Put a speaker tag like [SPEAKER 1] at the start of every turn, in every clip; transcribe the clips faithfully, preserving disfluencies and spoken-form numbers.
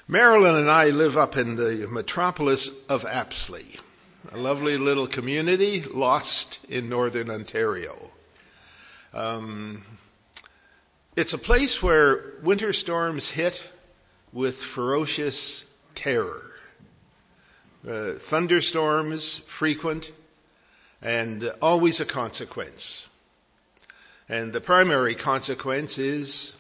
[SPEAKER 1] Marilyn and I live up in the metropolis of Apsley, a lovely little community lost in northern Ontario. Um, it's a place where winter storms hit with ferocious terror. Uh, thunderstorms frequent and always a consequence. And the primary consequence is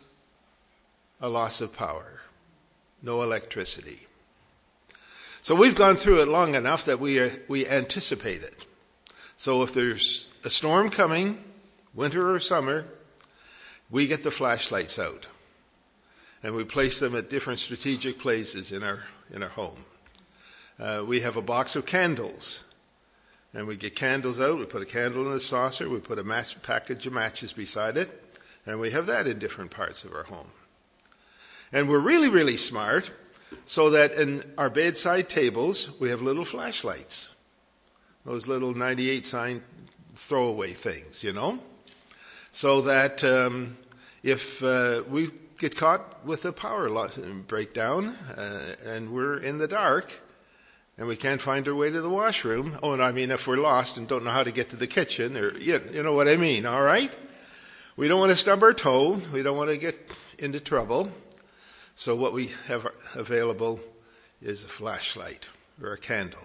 [SPEAKER 1] a loss of power. No electricity. So we've gone through it long enough that we are, we anticipate it. So if there's a storm coming, winter or summer, we get the flashlights out. And we place them at different strategic places in our in our home. Uh, we have a box of candles. And we get candles out, we put a candle in a saucer, we put a match, package of matches beside it, and we have that in different parts of our home. And we're really, really smart, so that in our bedside tables, we have little flashlights. Those little ninety-eight sign throwaway things, you know? So that um, if uh, we get caught with a power loss, breakdown, uh, and we're in the dark, and we can't find our way to the washroom, oh, and I mean if we're lost and don't know how to get to the kitchen, or you, you know what I mean, all right? We don't want to stub our toe. We don't want to get into trouble. So what we have available is a flashlight or a candle.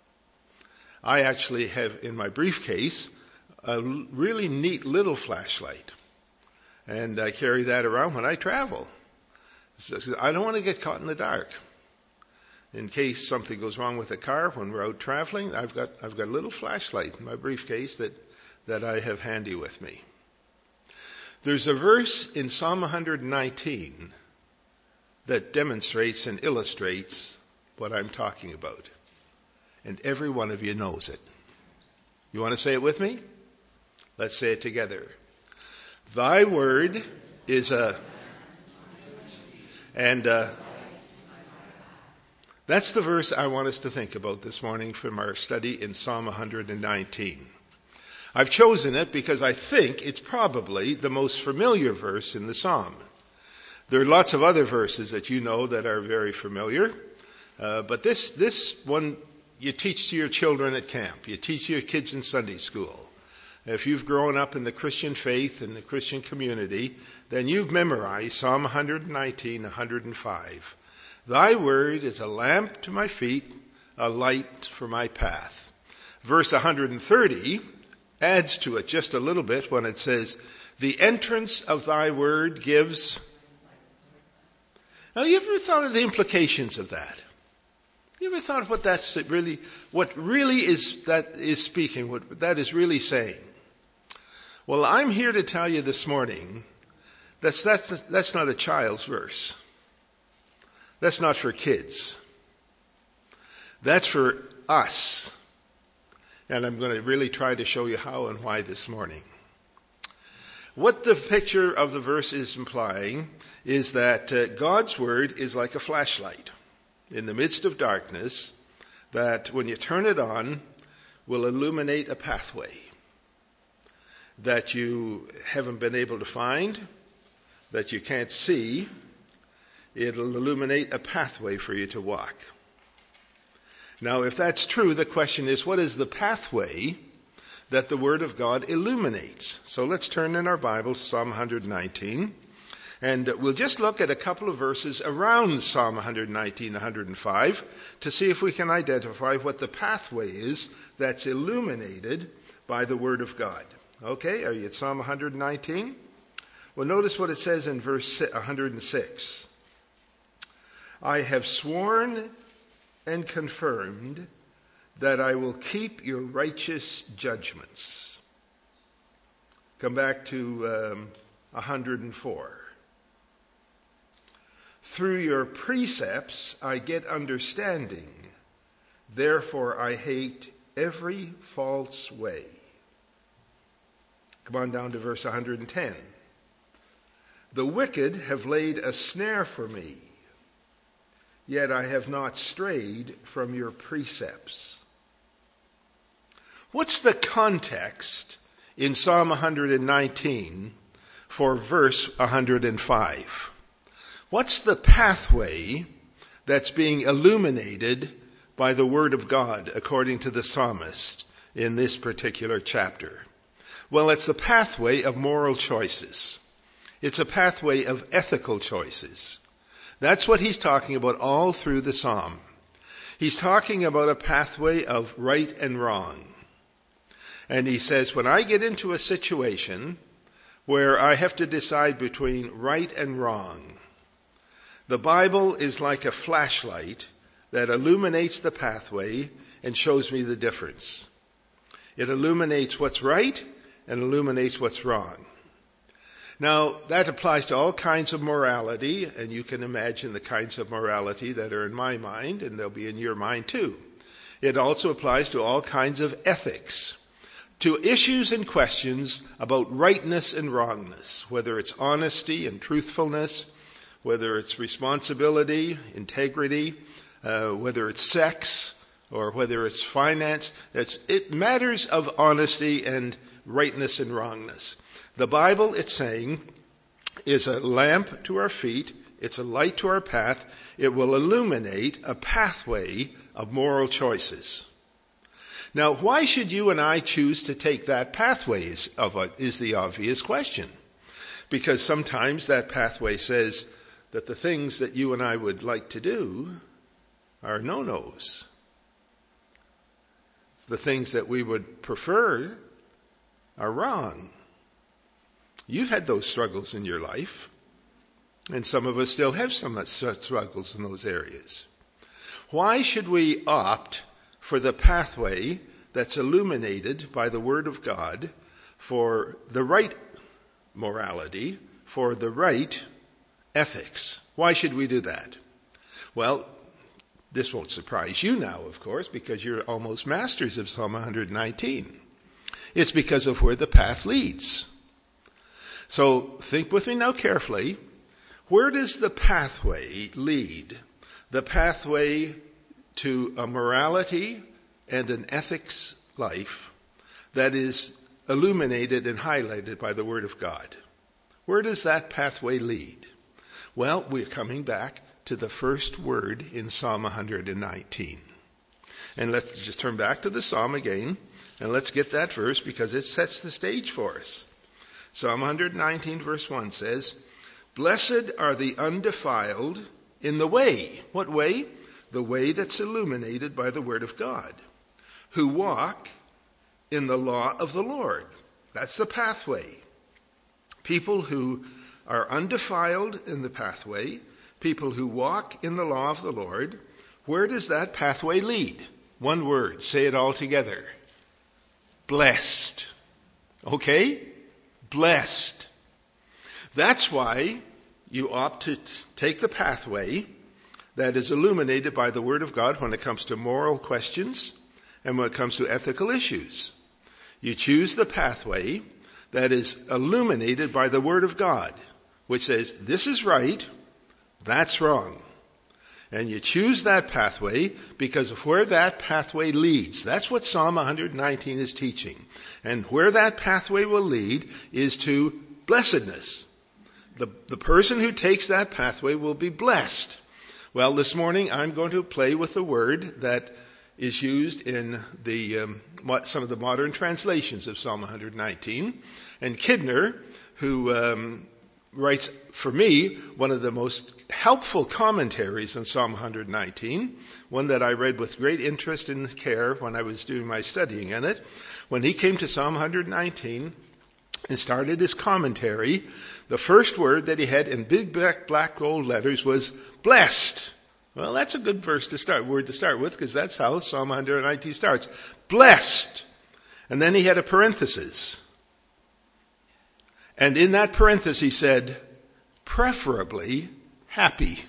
[SPEAKER 1] I actually have in my briefcase a really neat little flashlight. And I carry that around when I travel. So I don't want to get caught in the dark. In case something goes wrong with the car when we're out traveling, I've got I've got a little flashlight in my briefcase that, that I have handy with me. There's a verse in Psalm one nineteen that demonstrates and illustrates what I'm talking about. And every one of you knows it. You want to say it with me? Let's say it together. Thy word is a... And uh, that's the verse I want us to think about this morning from our study in Psalm one nineteen. I've chosen it because I think it's probably the most familiar verse in the psalm. There are lots of other verses that you know that are very familiar, uh, but this this one you teach to your children at camp. You teach your kids in Sunday school. If you've grown up in the Christian faith and the Christian community, then you've memorized Psalm one nineteen, one oh five. Thy word is a lamp to my feet, a light for my path. Verse one thirty adds to it just a little bit when it says, the entrance of thy word gives... Now, you ever thought of the implications of that? You ever thought of what that's really, what really is that is speaking, what that is really saying? Well, I'm here to tell you this morning that's that's that's not a child's verse. That's not for kids. That's for us. And I'm going to really try to show you how and why this morning. What the picture of the verse is implying is that uh, God's word is like a flashlight in the midst of darkness that when you turn it on will illuminate a pathway that you haven't been able to find, that you can't see. It'll illuminate a pathway for you to walk. Now, if that's true, the question is, what is the pathway that the Word of God illuminates? So let's turn in our Bible to Psalm one nineteen. And we'll just look at a couple of verses around Psalm one nineteen, one oh five to see if we can identify what the pathway is that's illuminated by the Word of God. Okay, are you at Psalm one nineteen? Well, notice what it says in verse one oh six. I have sworn and confirmed that I will keep your righteous judgments. Come back to um, one oh four. Through your precepts I get understanding, therefore I hate every false way. Come on down to verse one hundred ten. The wicked have laid a snare for me, yet I have not strayed from your precepts. What's the context in Psalm one nineteen for verse one oh five? What's the pathway that's being illuminated by the Word of God, according to the psalmist in this particular chapter? Well, it's the pathway of moral choices. It's a pathway of ethical choices. That's what he's talking about all through the psalm. He's talking about a pathway of right and wrong. And he says, when I get into a situation where I have to decide between right and wrong, the Bible is like a flashlight that illuminates the pathway and shows me the difference. It illuminates what's right and illuminates what's wrong. Now, that applies to all kinds of morality, and you can imagine the kinds of morality that are in my mind, and they'll be in your mind too. It also applies to all kinds of ethics, to issues and questions about rightness and wrongness, whether it's honesty and truthfulness, whether it's responsibility, integrity, uh, whether it's sex, or whether it's finance. It's, it matters of honesty and rightness and wrongness. The Bible, it's saying, is a lamp to our feet. It's a light to our path. It will illuminate a pathway of moral choices. Now, why should you and I choose to take that pathway is, of a, is the obvious question. Because sometimes that pathway says that the things that you and I would like to do are no-nos. The things that we would prefer are wrong. You've had those struggles in your life, and some of us still have some struggles in those areas. Why should we opt for the pathway that's illuminated by the Word of God for the right morality, for the right ethics? Why should we do that? Well, this won't surprise you now, of course, because you're almost masters of Psalm one nineteen. It's because of where the path leads. So think with me now carefully. Where does the pathway lead? The pathway to a morality and an ethics life that is illuminated and highlighted by the Word of God. Where does that pathway lead? Well, we're coming back to the first word in Psalm one nineteen. And let's just turn back to the psalm again, and let's get that verse because it sets the stage for us. Psalm one nineteen verse one says, "Blessed are the undefiled in the way." What way? The way that's illuminated by the Word of God. "Who walk in the law of the Lord." That's the pathway. People who are undefiled in the pathway, people who walk in the law of the Lord. Where does that pathway lead? One word, say it all together. Blessed. Okay? Blessed. That's why you opt to t- take the pathway that is illuminated by the Word of God when it comes to moral questions and when it comes to ethical issues. You choose the pathway that is illuminated by the Word of God, which says this is right, that's wrong. And you choose that pathway because of where that pathway leads. That's what Psalm one nineteen is teaching. And where that pathway will lead is to blessedness. The, the person who takes that pathway will be blessed. Well, this morning I'm going to play with the word that is used in the um, some of the modern translations of Psalm one nineteen. And Kidner, who um, writes, for me, one of the most helpful commentaries on Psalm one nineteen, one that I read with great interest and care when I was doing my studying in it. When he came to Psalm one nineteen and started his commentary, the first word that he had in big black, black gold letters was blessed. Well, that's a good verse to start, word to start with, because that's how Psalm one nineteen starts. Blessed. And then he had a parenthesis. And in that parenthesis he said, preferably happy.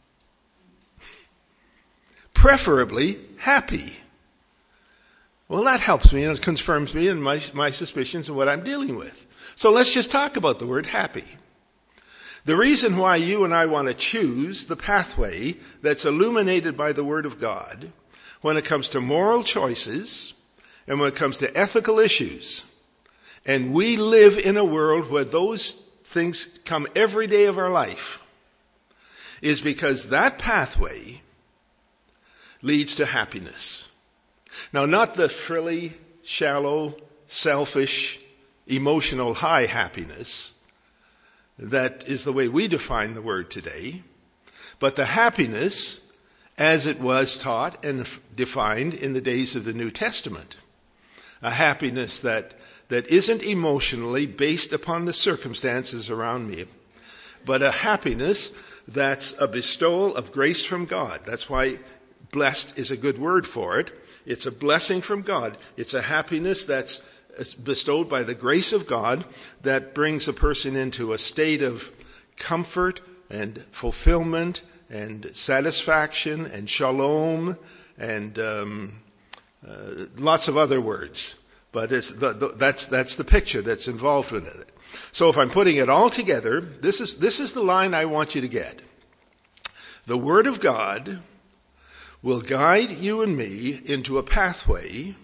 [SPEAKER 1] Preferably happy. Well, that helps me and it confirms me in my, my suspicions of what I'm dealing with. So let's just talk about the word happy. The reason why you and I want to choose the pathway that's illuminated by the Word of God when it comes to moral choices and when it comes to ethical issues, and we live in a world where those things come every day of our life, is because that pathway leads to happiness. Now, not the frilly, shallow, selfish, emotional high happiness that is the way we define the word today, but the happiness as it was taught and defined in the days of the New Testament. A happiness that, that isn't emotionally based upon the circumstances around me, but a happiness that's a bestowal of grace from God. That's why blessed is a good word for it. It's a blessing from God. It's a happiness that's bestowed by the grace of God that brings a person into a state of comfort and fulfillment and satisfaction and shalom and um, uh, lots of other words. But it's the, the, that's that's the picture that's involved with it. So if I'm putting it all together, this is this is the line I want you to get. The Word of God will guide you and me into a pathway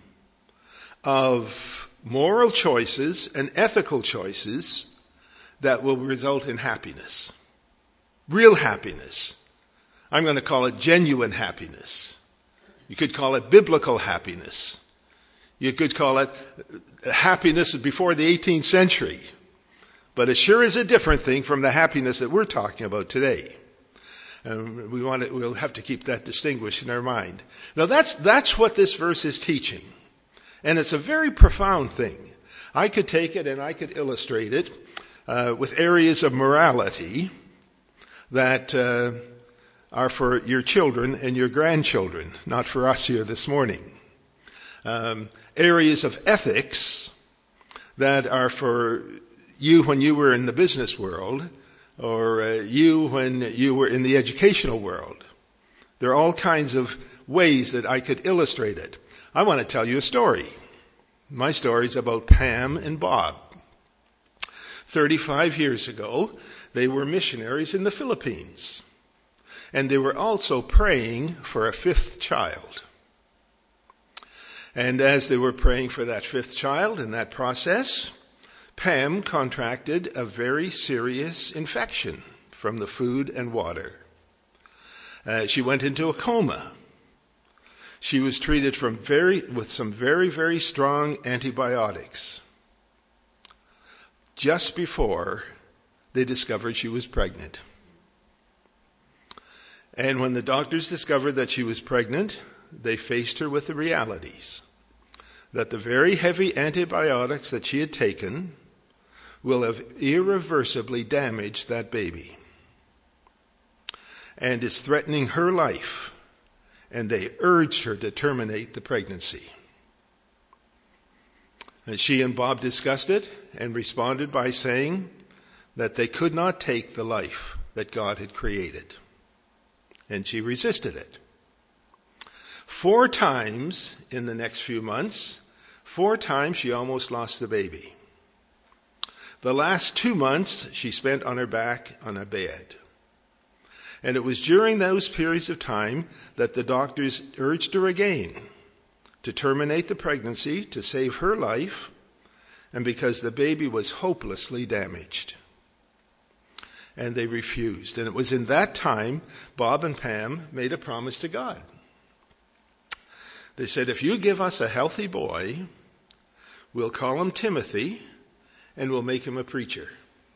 [SPEAKER 1] of moral choices and ethical choices that will result in happiness. Real happiness. I'm going to call it genuine happiness. You could call it biblical happiness. You could call it happiness before the eighteenth century. But it sure is a different thing from the happiness that we're talking about today. And we want to, we'll have to keep that distinguished in our mind. Now that's, that's what this verse is teaching. And it's a very profound thing. I could take it and I could illustrate it uh, with areas of morality that uh, are for your children and your grandchildren, not for us here this morning. Um, areas of ethics that are for you when you were in the business world, or uh, you when you were in the educational world. There are all kinds of ways that I could illustrate it. I want to tell you a story. My story is about Pam and Bob. thirty-five years ago, they were missionaries in the Philippines. And they were also praying for a fifth child. And as they were praying for that fifth child in that process, Pam contracted a very serious infection from the food and water. Uh, she went into a coma. She was treated from very, with some very, very strong antibiotics just before they discovered she was pregnant. And when the doctors discovered that she was pregnant, they faced her with the realities that the very heavy antibiotics that she had taken will have irreversibly damaged that baby and is threatening her life. And they urged her to terminate the pregnancy. And she and Bob discussed it and responded by saying that they could not take the life that God had created. And she resisted it. Four times in the next few months, four times she almost lost the baby. The last two months she spent on her back on a bed. And it was during those periods of time that the doctors urged her again to terminate the pregnancy, to save her life, and because the baby was hopelessly damaged. And they refused. And it was in that time Bob and Pam made a promise to God. They said, if you give us a healthy boy, we'll call him Timothy, and we'll make him a preacher.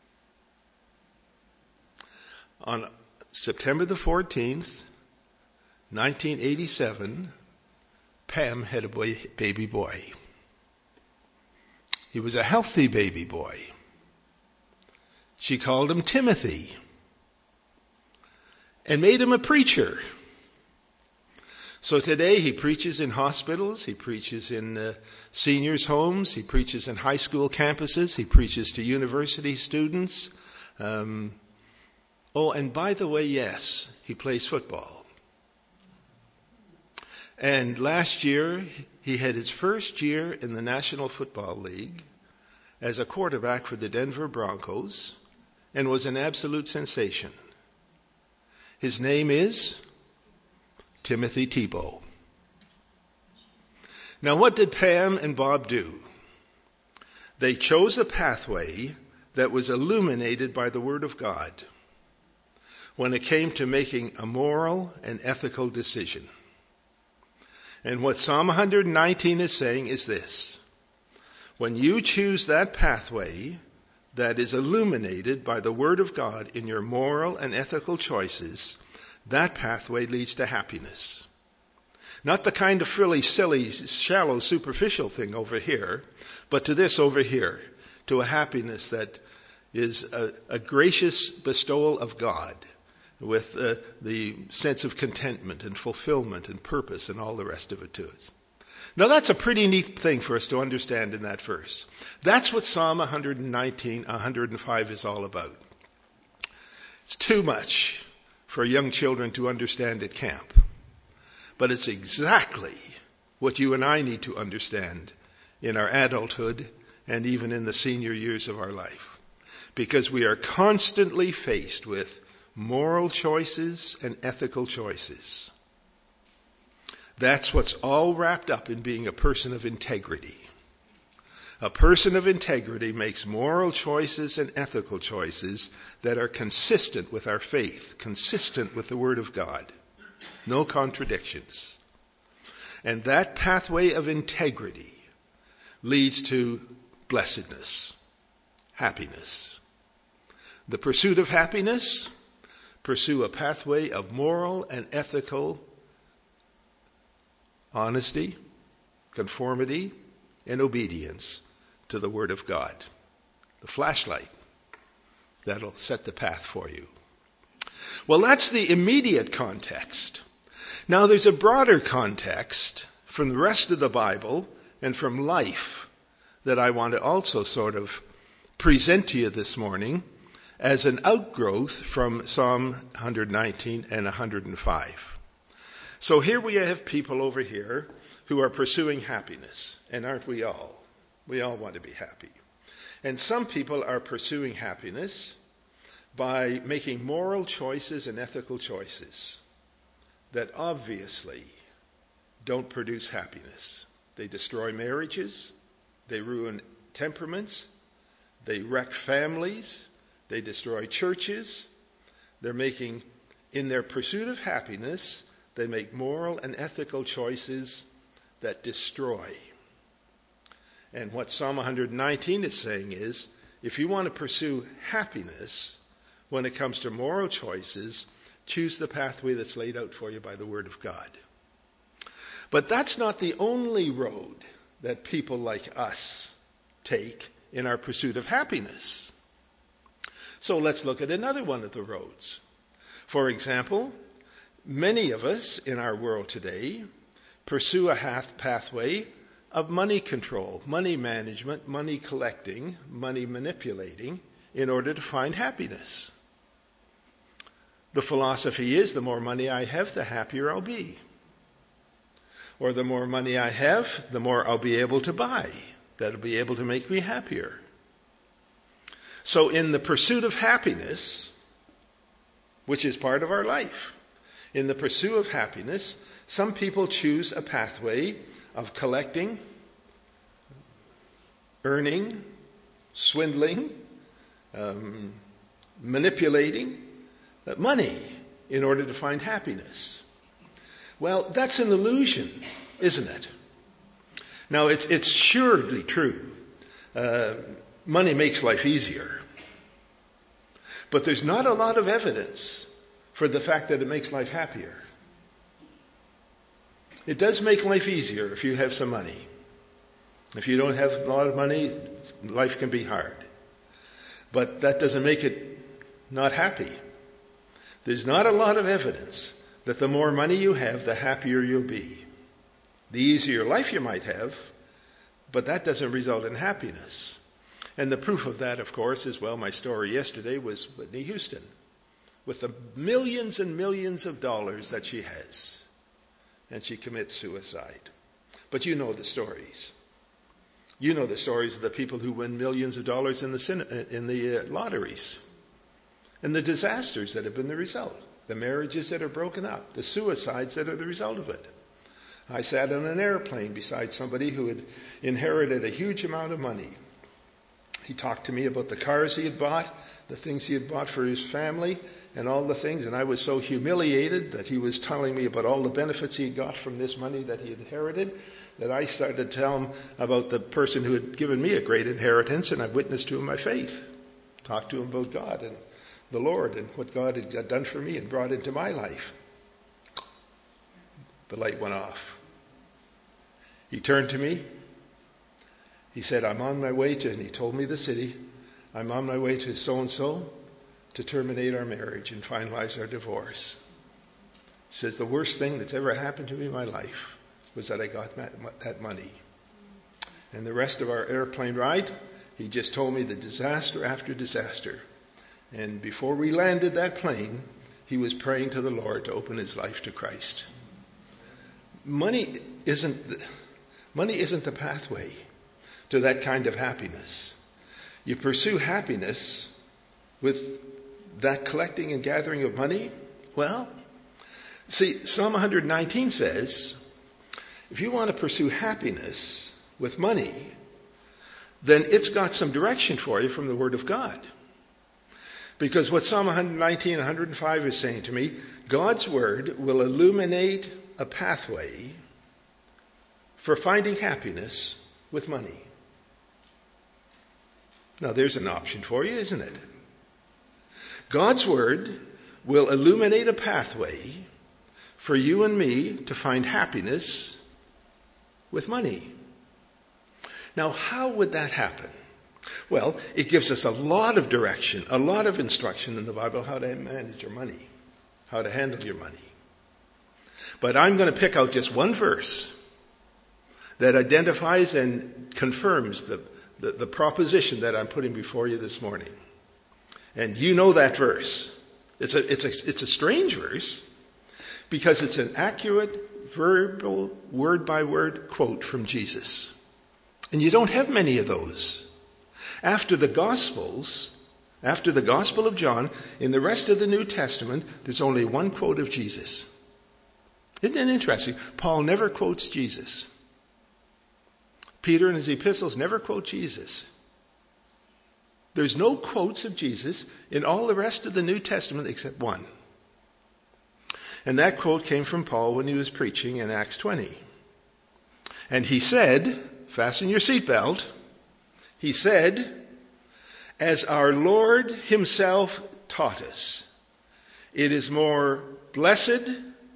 [SPEAKER 1] On September the fourteenth, nineteen eighty-seven, Pam had a boy, baby boy. He was a healthy baby boy. She called him Timothy and made him a preacher. So today he preaches in hospitals, he preaches in uh, seniors' homes, he preaches in high school campuses, he preaches to university students. Um, oh, and by the way, yes, he plays football. And last year, he had his first year in the National Football League as a quarterback for the Denver Broncos and was an absolute sensation. His name is Timothy Tebow. Now, what did Pam and Bob do? They chose a pathway that was illuminated by the Word of God when it came to making a moral and ethical decision. And what Psalm one nineteen is saying is this: when you choose that pathway that is illuminated by the Word of God in your moral and ethical choices, that pathway leads to happiness. Not the kind of frilly, silly, shallow, superficial thing over here, but to this over here, to a happiness that is a, a gracious bestowal of God, with uh, the sense of contentment and fulfillment and purpose and all the rest of it to it. Now that's a pretty neat thing for us to understand in that verse. That's what Psalm one nineteen, one hundred five is all about. It's too much for young children to understand at camp. But it's exactly what you and I need to understand in our adulthood and even in the senior years of our life. Because we are constantly faced with moral choices and ethical choices. That's what's all wrapped up in being a person of integrity. A person of integrity makes moral choices and ethical choices that are consistent with our faith, consistent with the Word of God. No contradictions. And that pathway of integrity leads to blessedness, happiness. The pursuit of happiness, pursue a pathway of moral and ethical honesty, conformity, and obedience to the Word of God. The flashlight that'll set the path for you. Well, that's the immediate context. Now there's a broader context from the rest of the Bible and from life that I want to also sort of present to you this morning as an outgrowth from Psalm one nineteen and one hundred five. So here we have people over here who are pursuing happiness, and aren't we all? We all want to be happy. And some people are pursuing happiness by making moral choices and ethical choices that obviously don't produce happiness. They destroy marriages, they ruin temperaments, they wreck families, they destroy churches. They're making, in their pursuit of happiness, they make moral and ethical choices that destroy. And what Psalm one nineteen is saying is, if you want to pursue happiness, when it comes to moral choices, choose the pathway that's laid out for you by the Word of God. But that's not the only road that people like us take in our pursuit of happiness. So let's look at another one of the roads. For example, many of us in our world today pursue a pathway of money control, money management, money collecting, money manipulating in order to find happiness. The philosophy is the more money I have, the happier I'll be. Or the more money I have, the more I'll be able to buy. That'll be able to make me happier. So in the pursuit of happiness, which is part of our life, in the pursuit of happiness, some people choose a pathway of collecting, earning, swindling, um, manipulating money in order to find happiness. Well, that's an illusion, isn't it? Now, it's, it's surely true. Uh, money makes life easier. But there's not a lot of evidence for the fact that it makes life happier. It does make life easier if you have some money. If you don't have a lot of money, life can be hard. But that doesn't make it not happy. There's not a lot of evidence that the more money you have, the happier you'll be. The easier life you might have, but that doesn't result in happiness. And the proof of that, of course, is, well, my story yesterday was Whitney Houston, with the millions and millions of dollars that she has. And she commits suicide. But you know the stories. You know the stories of the people who win millions of dollars in the, in the uh, lotteries. And the disasters that have been the result. The marriages that are broken up. The suicides that are the result of it. I sat on an airplane beside somebody who had inherited a huge amount of money. He talked to me about the cars he had bought, the things he had bought for his family, and all the things. And I was so humiliated that he was telling me about all the benefits he got from this money that he inherited, that I started to tell him about the person who had given me a great inheritance, and I witnessed to him my faith. Talked to him about God and the Lord and what God had done for me and brought into my life. The light went off. He turned to me. He said, I'm on my way to, and he told me the city, I'm on my way to so-and-so to terminate our marriage and finalize our divorce. He says, the worst thing that's ever happened to me in my life was that I got that money. And the rest of our airplane ride, he just told me the disaster after disaster. And before we landed that plane, he was praying to the Lord to open his life to Christ. Money isn't the, money isn't the pathway to that kind of happiness. You pursue happiness with that collecting and gathering of money. Well, see, Psalm one nineteen says, if you want to pursue happiness with money, then it's got some direction for you from the Word of God. Because what Psalm one nineteen, one oh five is saying to me, God's Word will illuminate a pathway for finding happiness with money. Now there's an option for you, isn't it? God's Word will illuminate a pathway for you and me to find happiness with money. Now, how would that happen? Well, it gives us a lot of direction, a lot of instruction in the Bible how to manage your money, how to handle your money. But I'm going to pick out just one verse that identifies and confirms the, the, the proposition that I'm putting before you this morning. And you know that verse. It's a, it's a, it's a strange verse because it's an accurate, verbal, word-by-word quote from Jesus. And you don't have many of those. After the Gospels, after the Gospel of John, in the rest of the New Testament, there's only one quote of Jesus. Isn't it interesting? Paul never quotes Jesus. Peter in his epistles never quote Jesus. There's no quotes of Jesus in all the rest of the New Testament except one. And that quote came from Paul when he was preaching in Acts twenty. And he said, fasten your seatbelt, he said, as our Lord himself taught us, it is more blessed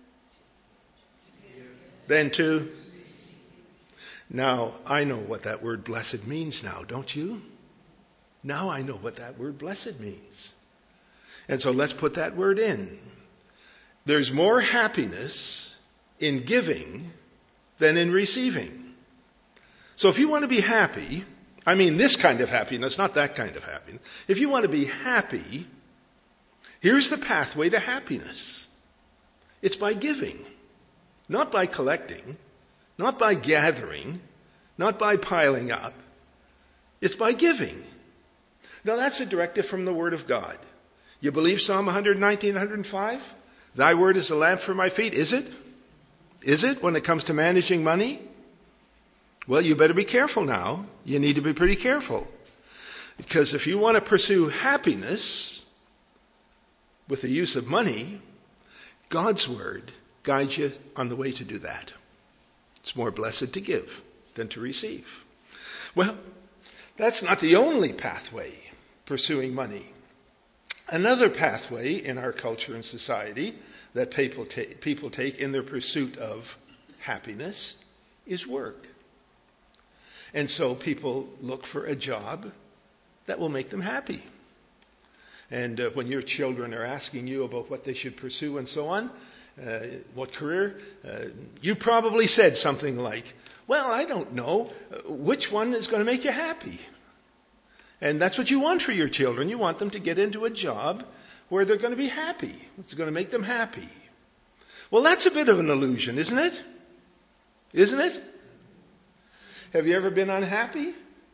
[SPEAKER 1] than to... Now, I know what that word blessed means now, don't you? Now I know what that word blessed means. And so let's put that word in. There's more happiness in giving than in receiving. So if you want to be happy, I mean this kind of happiness, not that kind of happiness. If you want to be happy, here's the pathway to happiness. It's by giving, not by collecting, not by gathering, not by piling up. It's by giving. Now that's a directive from the Word of God. You believe Psalm one nineteen, one oh five? Thy word is a lamp for my feet. Is it? Is it when it comes to managing money? Well, you better be careful now. You need to be pretty careful. Because if you want to pursue happiness with the use of money, God's Word guides you on the way to do that. It's more blessed to give than to receive. Well, that's not the only pathway pursuing money. Another pathway in our culture and society that people take, people take in their pursuit of happiness is work. And so people look for a job that will make them happy. And uh, when your children are asking you about what they should pursue and so on, uh, what career, uh, you probably said something like, well, I don't know, which one is going to make you happy? And that's what you want for your children. You want them to get into a job where they're going to be happy. It's going to make them happy. Well, that's a bit of an illusion, isn't it? Isn't it? Have you ever been unhappy?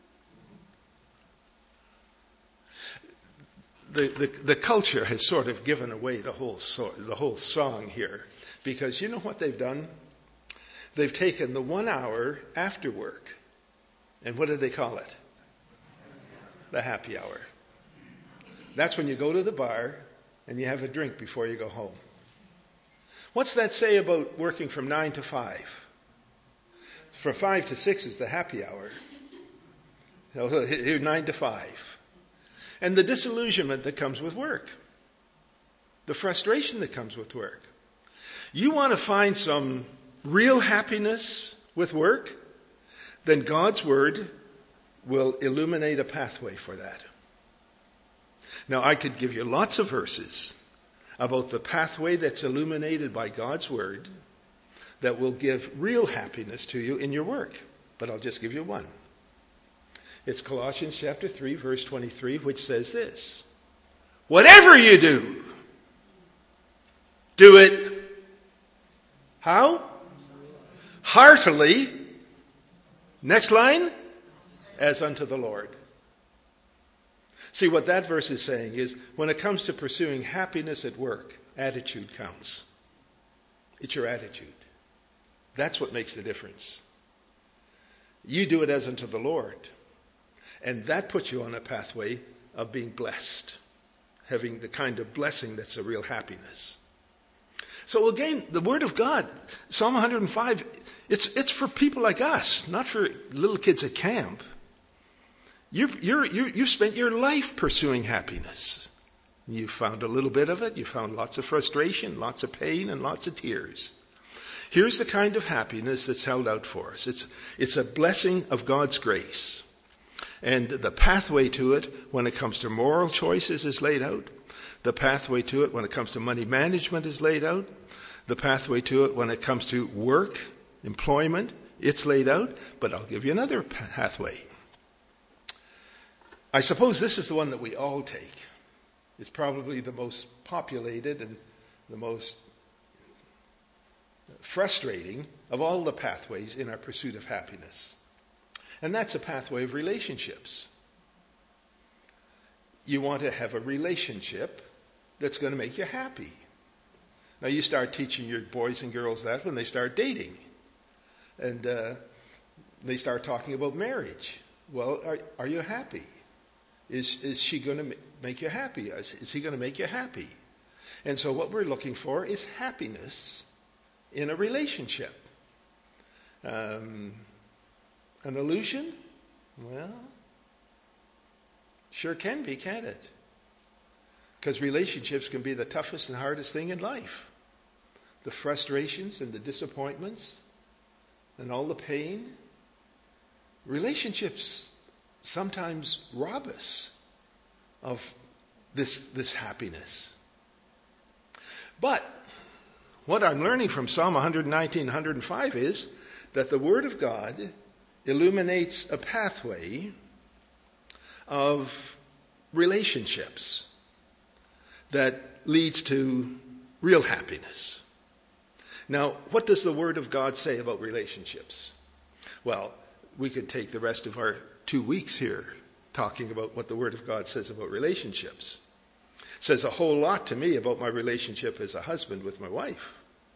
[SPEAKER 1] The, the, the culture has sort of given away the whole, so, the whole song here. Because you know what they've done? They've taken the one hour after work, and what do they call it? the happy hour. That's when you go to the bar and you have a drink before you go home. What's that say about working from nine to five? From five to six is the happy hour. Here, nine to five. And the disillusionment that comes with work. The frustration that comes with work. You want to find some real happiness with work? Then God's Word will illuminate a pathway for that. Now, I could give you lots of verses about the pathway that's illuminated by God's Word that will give real happiness to you in your work. But I'll just give you one. It's Colossians chapter three, verse twenty-three, which says this. Whatever you do, do it. How? Heartily. Next line. As unto the Lord. See, what that verse is saying is, when it comes to pursuing happiness at work, attitude counts. It's your attitude. That's what makes the difference. You do it as unto the Lord. And that puts you on a pathway of being blessed. Having the kind of blessing that's a real happiness. So again, the Word of God, Psalm one hundred five, it's, it's for people like us, not for little kids at camp. You're, you're, you're, you spent your life pursuing happiness. You found a little bit of it. You found lots of frustration, lots of pain, and lots of tears. Here's the kind of happiness that's held out for us. It's, it's a blessing of God's grace. And the pathway to it when it comes to moral choices is laid out. The pathway to it when it comes to money management is laid out. The pathway to it when it comes to work, employment, it's laid out. But I'll give you another pathway. I suppose this is the one that we all take. It's probably the most populated and the most frustrating of all the pathways in our pursuit of happiness. And that's a pathway of relationships. You want to have a relationship that's going to make you happy. Now, you start teaching your boys and girls that when they start dating. And uh, they start talking about marriage. Well, are, are you happy? Is, is she going to make you happy? Is, is he going to make you happy? And so what we're looking for is happiness in a relationship. Um, an illusion? Well, sure can be, can't it? Because relationships can be the toughest and hardest thing in life. The frustrations and the disappointments and all the pain. Relationships sometimes rob us of this, this happiness. But what I'm learning from Psalm one nineteen, one oh five is that the Word of God illuminates a pathway of relationships that leads to real happiness. Now, what does the Word of God say about relationships? Well, we could take the rest of our two weeks here talking about what the Word of God says about relationships. It says a whole lot to me about my relationship as a husband with my wife.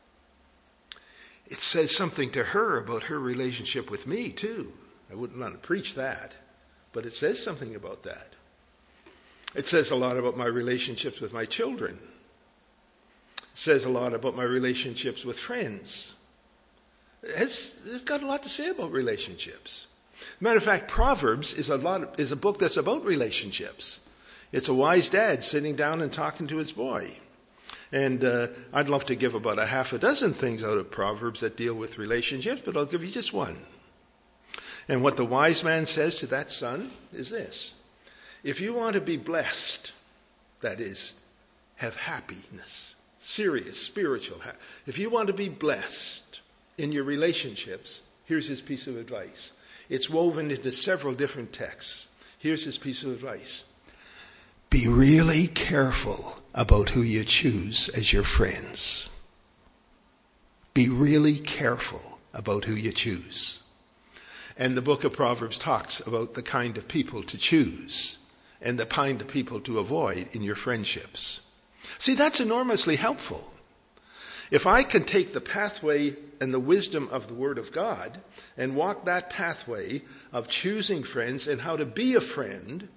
[SPEAKER 1] It says something to her about her relationship with me, too. I wouldn't want to preach that, but it says something about that. It says a lot about my relationships with my children. It says a lot about my relationships with friends. It's, it's got a lot to say about relationships. Matter of fact, Proverbs is a lot is a book that's about relationships. It's a wise dad sitting down and talking to his boy. And uh, I'd love to give about a half a dozen things out of Proverbs that deal with relationships, but I'll give you just one. And what the wise man says to that son is this. If you want to be blessed, that is, have happiness, serious, spiritual happiness. If you want to be blessed in your relationships, here's his piece of advice. It's woven into several different texts. Here's his piece of advice. Be really careful about who you choose as your friends. Be really careful about who you choose. And the book of Proverbs talks about the kind of people to choose and the kind of people to avoid in your friendships. See, that's enormously helpful. If I can take the pathway and the wisdom of the Word of God and walk that pathway of choosing friends and how to be a friend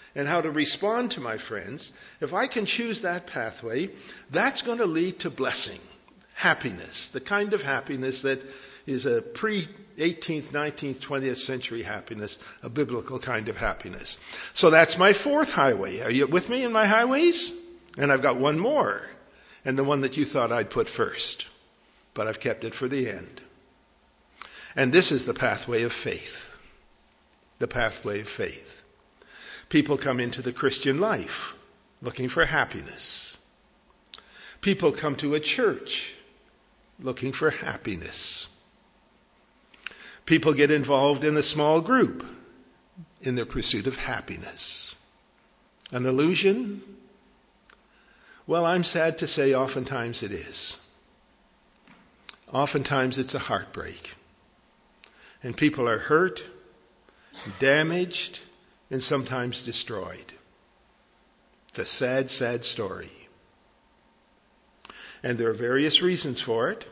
[SPEAKER 1] and how to respond to my friends, if I can choose that pathway, that's going to lead to blessing, happiness, the kind of happiness that is a pre-eighteenth, nineteenth, twentieth century happiness, a biblical kind of happiness. So that's my fourth highway. Are you with me in my highways? And I've got one more, and the one that you thought I'd put first, but I've kept it for the end. And this is the pathway of faith. The pathway of faith. People come into the Christian life looking for happiness. People come to a church looking for happiness. People get involved in a small group in their pursuit of happiness. An illusion? Well, I'm sad to say oftentimes it is. Oftentimes it's a heartbreak. And people are hurt, damaged, and sometimes destroyed. It's a sad, sad story. And there are various reasons for it.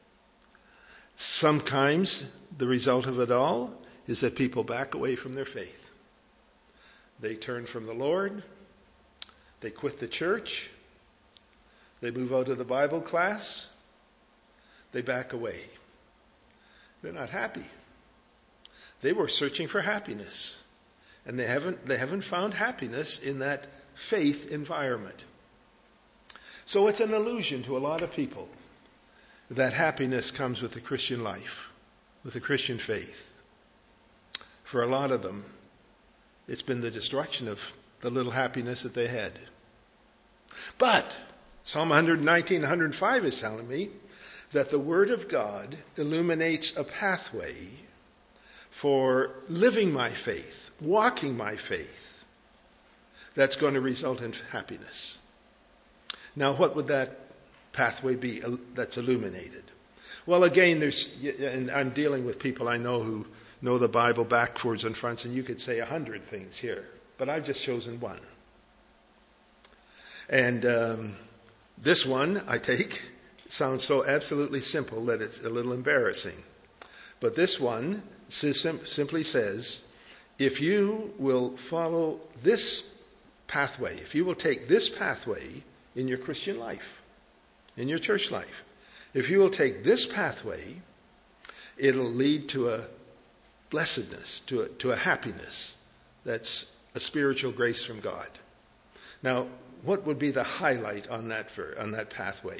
[SPEAKER 1] Sometimes the result of it all is that people back away from their faith. They turn from the Lord. They quit the church. They move out of the Bible class. They back away. They're not happy. They were searching for happiness. And they haven't, they haven't found happiness in that faith environment. So it's an illusion to a lot of people that happiness comes with the Christian life, with the Christian faith. For a lot of them, it's been the destruction of the little happiness that they had. But Psalm one nineteen, one oh five is telling me that the Word of God illuminates a pathway for living my faith, walking my faith, that's going to result in happiness. Now, what would that pathway be that's illuminated? Well, again, there's, and I'm dealing with people I know who know the Bible backwards and fronts, and you could say a hundred things here, but I've just chosen one. And um, this one, I take, sounds so absolutely simple that it's a little embarrassing. But this one simply says, if you will follow this pathway, if you will take this pathway in your Christian life, in your church life, if you will take this pathway, it'll lead to a blessedness, to a, to a happiness that's a spiritual grace from God. Now, what would be the highlight on that, on that pathway?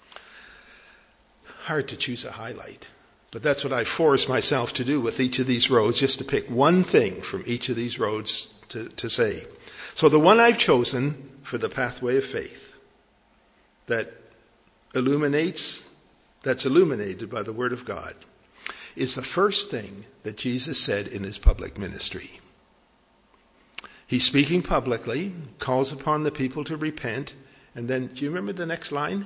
[SPEAKER 1] Hard to choose a highlight. But that's what I force myself to do with each of these roads, just to pick one thing from each of these roads to, to say. So the one I've chosen for the pathway of faith that illuminates, that's illuminated by the Word of God, is the first thing that Jesus said in his public ministry. He's speaking publicly, calls upon the people to repent, and then, do you remember the next line?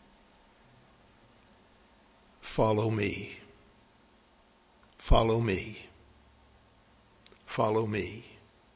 [SPEAKER 1] Follow me. Follow me. Follow me.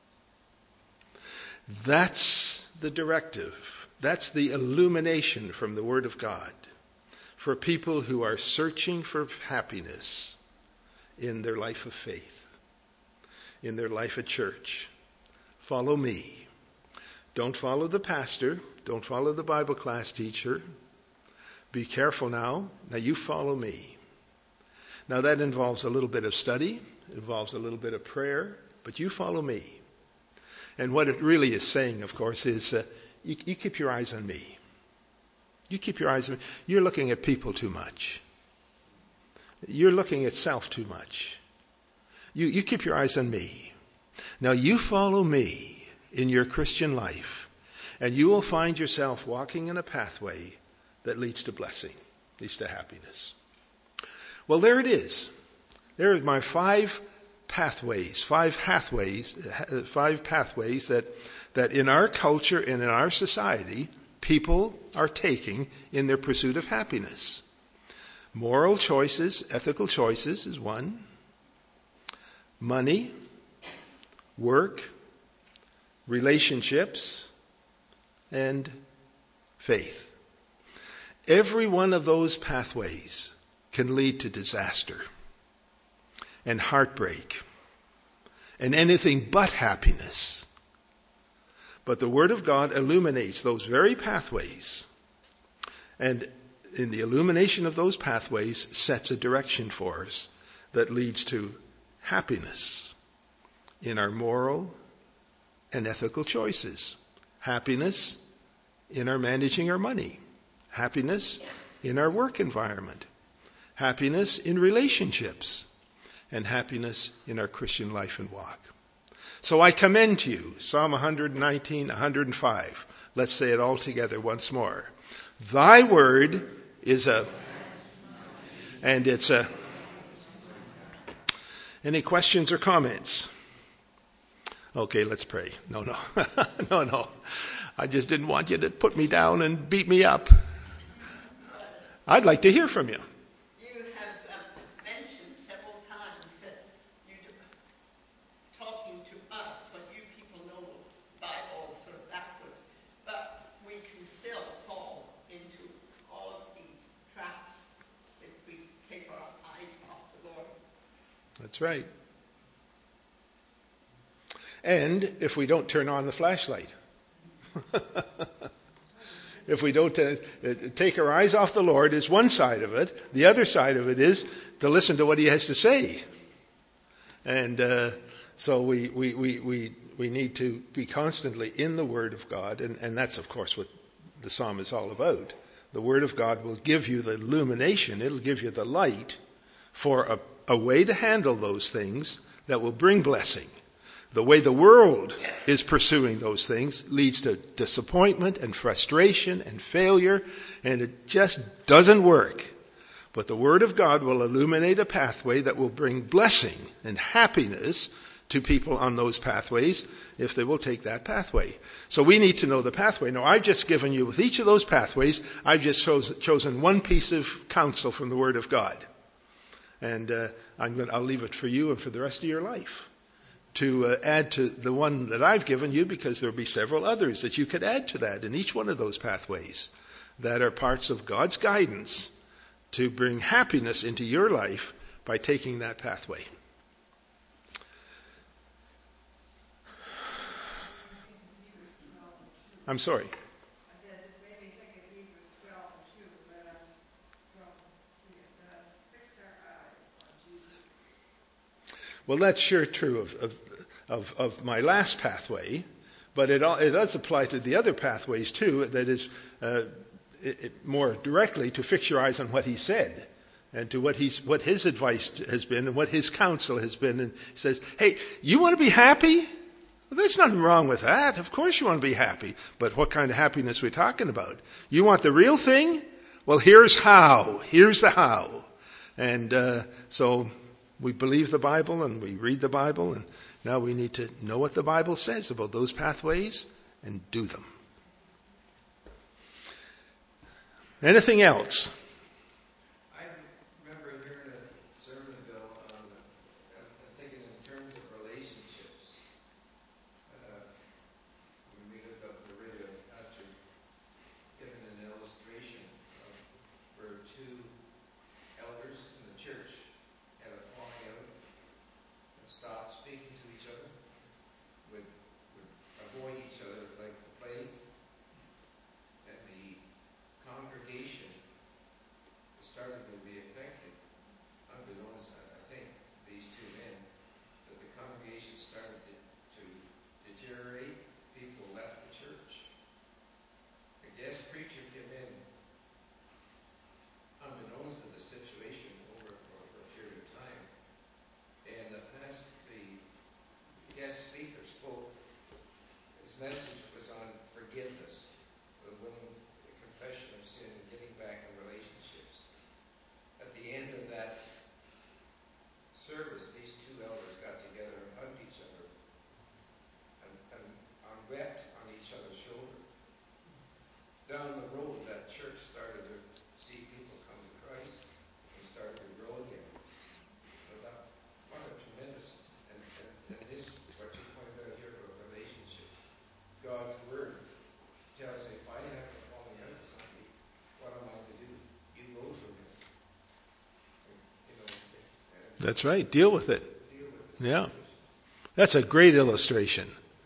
[SPEAKER 1] That's the directive. That's the illumination from the Word of God for people who are searching for happiness in their life of faith, in their life at church. Follow me. Don't follow the pastor. Don't follow the Bible class teacher. Be careful now. Now you follow me. Now that involves a little bit of study. It involves a little bit of prayer. But you follow me. And what it really is saying, of course, is uh, you, you keep your eyes on me. You keep your eyes on me. You're looking at people too much. You're looking at self too much. You, you keep your eyes on me. Now you follow me in your Christian life, and you will find yourself walking in a pathway that leads to blessing, leads to happiness. Well, there it is. There are my five pathways, five pathways, five pathways that, that in our culture and in our society, people are taking in their pursuit of happiness. Moral choices, ethical choices is one. Money, work, relationships, and faith. Every one of those pathways can lead to disaster and heartbreak and anything but happiness But the Word of God illuminates those very pathways. And in the illumination of those pathways sets a direction for us that leads to happiness in our moral and ethical choices. Happiness in our managing our money. Happiness in our work environment. Happiness in relationships. And happiness in our Christian life and walk. So I commend to you Psalm one nineteen, one hundred five. Let's say it all together once more. Thy word is a, and it's a, any questions or comments? Okay, let's pray. No, no, no, no. I just didn't want you to put me down and beat me up. I'd like to hear from you.
[SPEAKER 2] You have uh, mentioned several times that you're talking to us, but you people know the Bible sort of backwards. But we can still fall into all of these traps if we take our eyes off the Lord.
[SPEAKER 1] That's right. And if we don't turn on the flashlight. If we don't uh, take our eyes off the Lord is one side of it. The other side of it is to listen to what he has to say. And uh, so we, we, we, we, we need to be constantly in the Word of God. And, and that's, of course, what the psalm is all about. The Word of God will give you the illumination. It'll give you the light for a, a way to handle those things that will bring blessing. The way the world is pursuing those things leads to disappointment and frustration and failure, and it just doesn't work. But the Word of God will illuminate a pathway that will bring blessing and happiness to people on those pathways if they will take that pathway. So we need to know the pathway. Now, I've just given you, with each of those pathways, I've just chose, chosen one piece of counsel from the Word of God. And uh, I'm going, I'll leave it for you and for the rest of your life to uh, add to the one that I've given you, because there'll be several others that you could add to that in each one of those pathways that are parts of God's guidance to bring happiness into your life by taking that pathway. I'm sorry. Well, that's sure true of, of, of, of my last pathway, but it, it does apply to the other pathways too, that is uh, it, it more directly to fix your eyes on what he said and to what, he's, what his advice has been and what his counsel has been. And he says, hey, you want to be happy? Well, there's nothing wrong with that. Of course you want to be happy, but what kind of happiness are we talking about? You want the real thing? Well, here's how. Here's the how. And uh, so... we believe the Bible and we read the Bible, and now we need to know what the Bible says about those pathways and do them. Anything else?
[SPEAKER 3] I remember hearing a sermon ago on, I'm thinking in terms of relationships. Uh, when we looked up the radio, Pastor given an illustration of where two elders in the church had a falling out and stopped speaking to each other, would, would avoid each other like the plague, and the congregation started to be affected, unbeknownst, I think, these two men, that the congregation started to, to deteriorate. People left the church. A guest preacher came in, unbeknownst to the situation, over, over a period of time, and the past, the guest speaker spoke. His message was on forgiveness, the willing the confession of sin, and getting back in relationships. At the end of that service, these two elders got together and hugged each other and, and, and wept on each other's shoulder. Down the road, that church started to see people come to Christ and started to grow again. So that, what a tremendous, and, and, and this, what you pointed out here about relationships. God's Word tells me if I have a falling out with somebody, what am I to do? You go to him. You know,
[SPEAKER 1] That's right. Deal with it.
[SPEAKER 3] deal with the
[SPEAKER 1] Yeah.
[SPEAKER 3] situation.
[SPEAKER 1] That's a great illustration.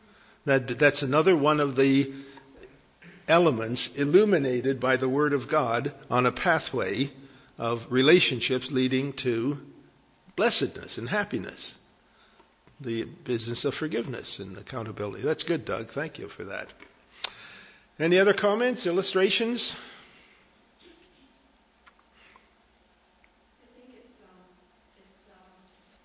[SPEAKER 1] That, that's another one of the elements illuminated by the Word of God on a pathway of relationships leading to blessedness and happiness. The business of forgiveness and accountability. That's good, Doug. Thank you for that. Any other comments, illustrations?
[SPEAKER 4] I think it's um, it's um,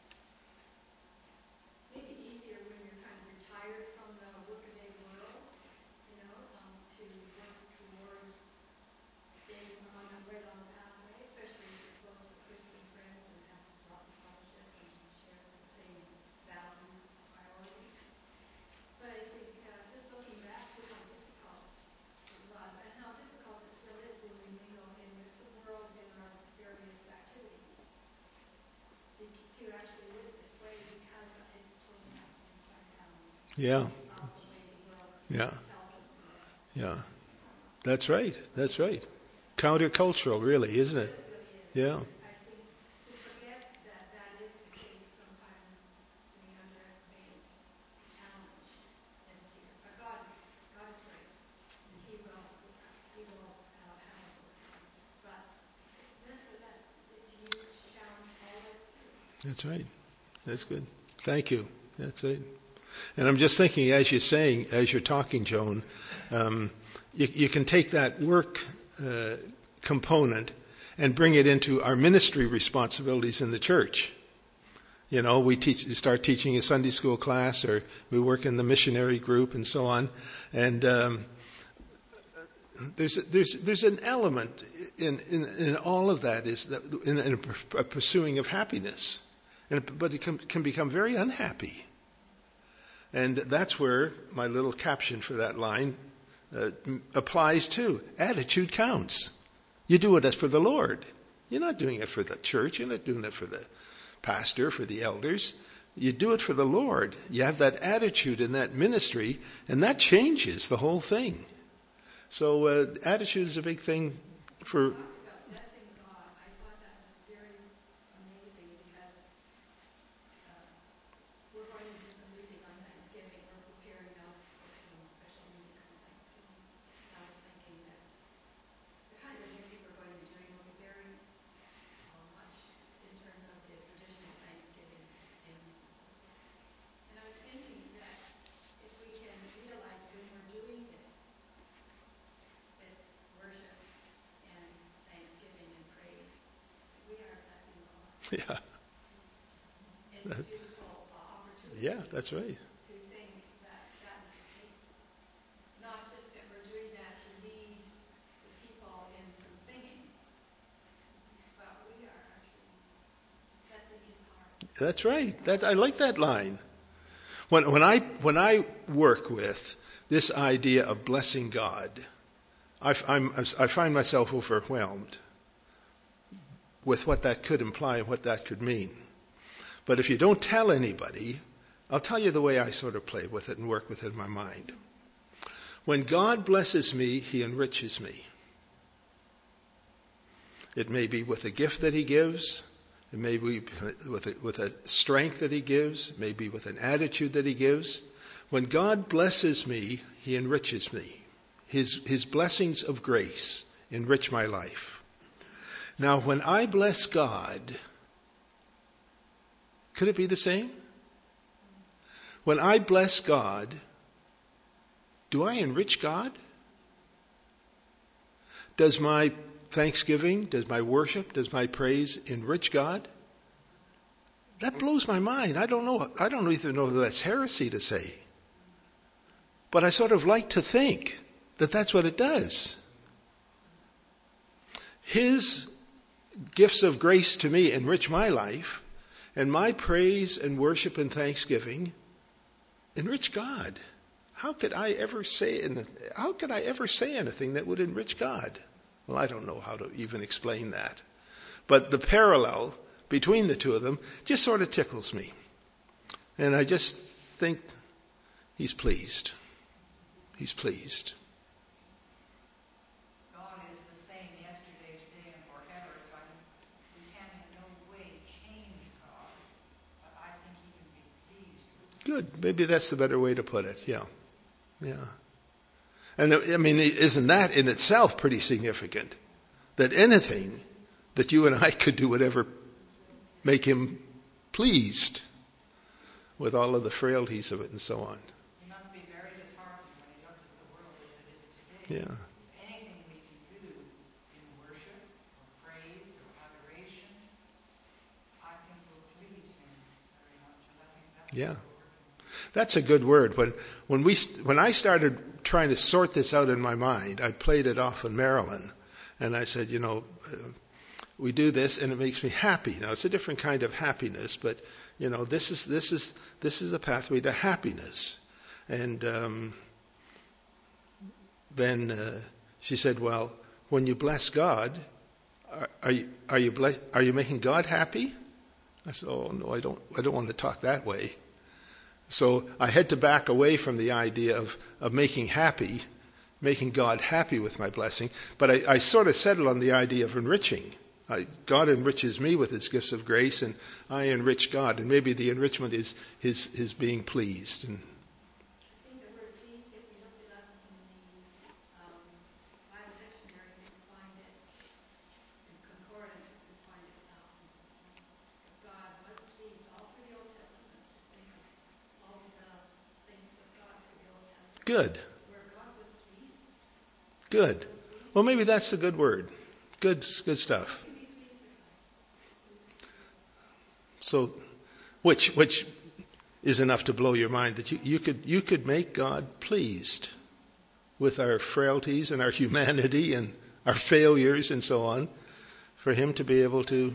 [SPEAKER 4] maybe easier when you're kind of retired from the workaday world, you know, um, to work towards staying on the right on the pathway, especially if you're close to Christian friends and have lots of fellowship and share the same values, priorities. But I think uh, just looking back to how difficult it was and how difficult it still is when we mingle in with the world in our various activities, be- to actually live this way because it's totally upside down
[SPEAKER 1] Yeah,
[SPEAKER 4] of the way the world
[SPEAKER 1] yeah,
[SPEAKER 4] tells us to live.
[SPEAKER 1] yeah. That's right. That's right. Countercultural, really, isn't it?
[SPEAKER 4] It really is.
[SPEAKER 1] Yeah.
[SPEAKER 4] I think to forget that that is the case sometimes we underestimate the challenge and see it. But God is, God is great. And He will, He will uh, have us overcome. But it's nevertheless, it's a huge challenge all the way through.
[SPEAKER 1] That's right. That's good. Thank you. That's it. And I'm just thinking, as you're saying, as you're talking, Joan, um, you, you can take that work uh, component and bring it into our ministry responsibilities in the church. You know, we teach, start teaching a Sunday school class, or we work in the missionary group, and so on. And um, there's there's there's an element in in, in all of that is that in, in a, a pursuing of happiness, and but it can, can become very unhappy. And that's where my little caption for that line uh, applies too. Attitude counts. You do it as for the Lord. You're not doing it for the church. You're not doing it for the pastor, for the elders. You do it for the Lord. You have that attitude in that ministry, and that changes the whole thing. So uh, attitude is a big thing for...
[SPEAKER 4] About blessing God, I thought that was very amazing because uh, we're going to do some music on Thanksgiving. We're preparing now for some special music on Thanksgiving. I was thinking that the kind of music we're going to be doing will be very uh, much in terms of the traditional Thanksgiving hymns and so forth. And I was thinking that if we can realize when we're doing this, this worship and thanksgiving and praise, we are blessing God.
[SPEAKER 1] Yeah,
[SPEAKER 4] It's a beautiful uh, opportunity
[SPEAKER 1] yeah, that's right.
[SPEAKER 4] to think that that is the case. Not just that we're doing that to lead the people in some singing, but we are actually blessing His heart.
[SPEAKER 1] That's right. That, I like that line. When, when I when I work with this idea of blessing God, I, I'm, I find myself overwhelmed with what that could imply and what that could mean. But if you don't tell anybody, I'll tell you the way I sort of play with it and work with it in my mind. When God blesses me, He enriches me. It may be with a gift that He gives. It may be with a, with a strength that He gives. It may be with an attitude that He gives. When God blesses me, He enriches me. His, his blessings of grace enrich my life. Now, when I bless God, could it be the same? When I bless God, do I enrich God? Does my thanksgiving, does my worship, does my praise enrich God? That blows my mind. I don't know. I don't even know that that's heresy to say. But I sort of like to think that that's what it does. His gifts of grace to me enrich my life, and my praise and worship and thanksgiving enrich God. How could I ever say how could I ever say anything that would enrich God? Well, I don't know how to even explain that. But the parallel between the two of them just sort of tickles me. And I just think He's pleased. He's pleased.
[SPEAKER 5] God is the same yesterday, today, and forever, so I mean, we can in no way change God, but I think He can be pleased with
[SPEAKER 1] Good. Maybe that's the better way to put it. Yeah. Yeah. And I mean, isn't that in itself pretty significant? That anything that you and I could do would ever make him pleased with all of the frailties of it and so on.
[SPEAKER 5] He must be very disheartened when he looks at the world as it is today.
[SPEAKER 1] Yeah.
[SPEAKER 5] Anything we can do in worship or praise or adoration, I think will please him very much. And I think that's
[SPEAKER 1] Yeah.
[SPEAKER 5] what we're working.
[SPEAKER 1] That's a good word. When when we when I started trying to sort this out in my mind, I played it off in Maryland, and I said, you know, uh, we do this and it makes me happy. Now it's a different kind of happiness, but you know, this is this is this is the pathway to happiness. And um, then uh, she said, well, when you bless God, are, are you are you ble- are you making God happy? I said, oh no, I don't I don't want to talk that way. So I had to back away from the idea of, of making happy, making God happy with my blessing. But I, I sort of settled on the idea of enriching. I, God enriches me with his gifts of grace, and I enrich God. And maybe the enrichment is his, his being pleased. And
[SPEAKER 4] I think the word pleased, if we looked it up in the um, Bible dictionary, we could find it in concordance, we could find it thousands of times. Because God was pleased all through the Old Testament. Just think of all of the saints of God through the Old Testament.
[SPEAKER 1] good,
[SPEAKER 4] Where God was pleased.
[SPEAKER 1] good. Well, maybe that's a good word. Good, good stuff.
[SPEAKER 4] You can be pleased with us.
[SPEAKER 1] So, which which is enough to blow your mind that you, you could you could make God pleased with our frailties and our humanity and our failures and so on, for him to be able to,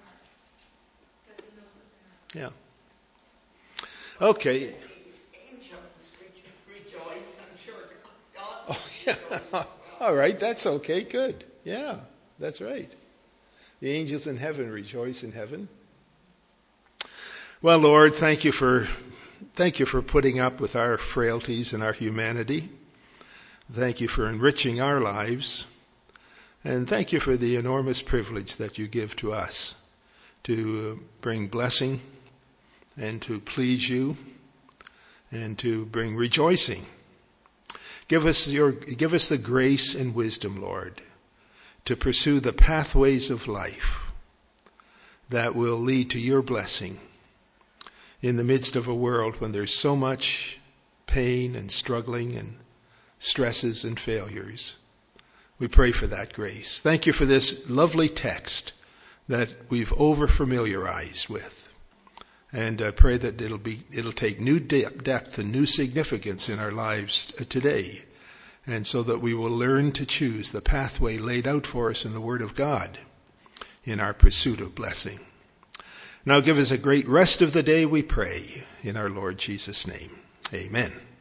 [SPEAKER 4] Because he knows what's in our heart.
[SPEAKER 1] yeah. Okay.
[SPEAKER 2] Angels rejoice, I'm sure God
[SPEAKER 1] Oh,
[SPEAKER 2] rejoices as
[SPEAKER 1] yeah.
[SPEAKER 2] well.
[SPEAKER 1] All right, that's okay. Good. Yeah, that's right. The angels in heaven rejoice in heaven. Well, Lord, thank you for thank you for putting up with our frailties and our humanity. Thank you for enriching our lives. And thank you for the enormous privilege that you give to us to bring blessing and to please you and to bring rejoicing. Give us your give us the grace and wisdom, Lord, to pursue the pathways of life that will lead to your blessing in the midst of a world when there's so much pain and struggling and stresses and failures. We pray for that grace. Thank you for this lovely text that we've over-familiarized with. And I pray that it'll be it'll take new depth and new significance in our lives today, and so that we will learn to choose the pathway laid out for us in the Word of God in our pursuit of blessing. Now give us a great rest of the day, we pray, in our Lord Jesus' name. Amen.